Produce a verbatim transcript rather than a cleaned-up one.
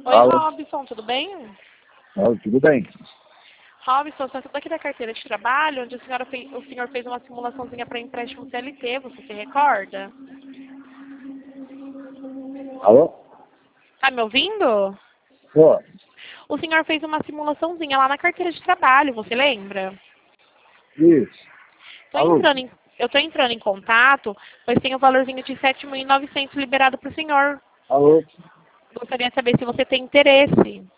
Oi, Alô? Robson, tudo bem? Ah, tudo bem. Robson, sou daqui da carteira de trabalho, onde a senhora fez, o senhor fez uma simulaçãozinha para empréstimo C L T, você se recorda? Alô? Tá me ouvindo? Pô, O senhor fez uma simulaçãozinha lá na carteira de trabalho, você lembra? isso. Tô Alô? entrando em, eu estou entrando em contato, pois tem o valorzinho de sete mil e novecentos liberado para o senhor. Alô? Gostaria de saber se você tem interesse.